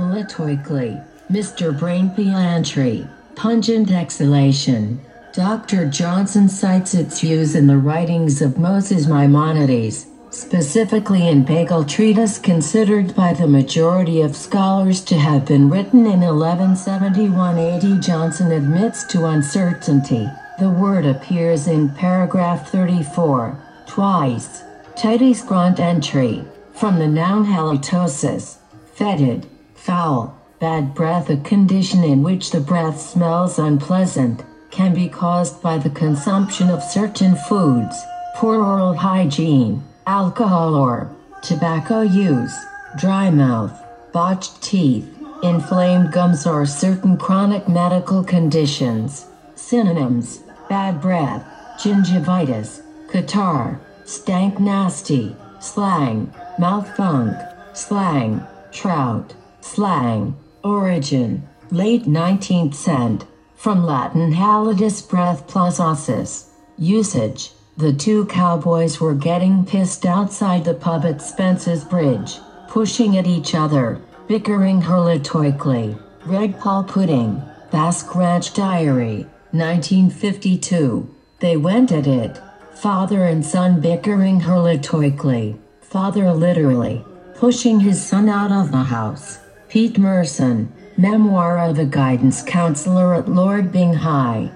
Holitoically, Mr. Brain Piantry, pungent exhalation. Dr. Johnson cites its use in the writings of Moses Maimonides, specifically in Bagel treatise considered by the majority of scholars to have been written in 1171 AD. Johnson admits to uncertainty. The word appears in paragraph 34, twice. Titus grunt entry, from the noun halitosis, fetid, foul, bad breath, a condition in which the breath smells unpleasant, can be caused by the consumption of certain foods, poor oral hygiene, alcohol or tobacco use, dry mouth, botched teeth, inflamed gums, or certain chronic medical conditions. Synonyms: bad breath, gingivitis, catarrh, stank nasty, slang, mouth funk, slang, trout, slang. Origin: late 19th cent. From Latin halidus, breath, plus ossis. Usage: the two cowboys were getting pissed outside the pub at Spence's Bridge, pushing at each other, bickering holitoically. Reg Paul Pudding, Basque Ranch Diary, 1952. They went at it. Father and son bickering holitoically. Father literally pushing his son out of the house. Pete Merson, Memoir of a Guidance Counselor at Lord Byng High,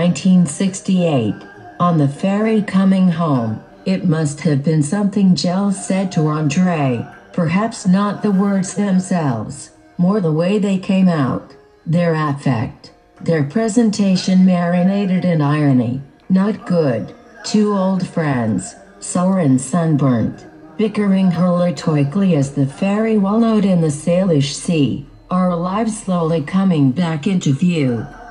1968. On the ferry coming home, it must have been something Giles said to Andre, perhaps not the words themselves, more the way they came out, their affect, their presentation marinated in irony. Not good. Two old friends, sore and sunburnt, bickering holitoically as the ferry wallowed in the Salish Sea, our lives slowly coming back into view.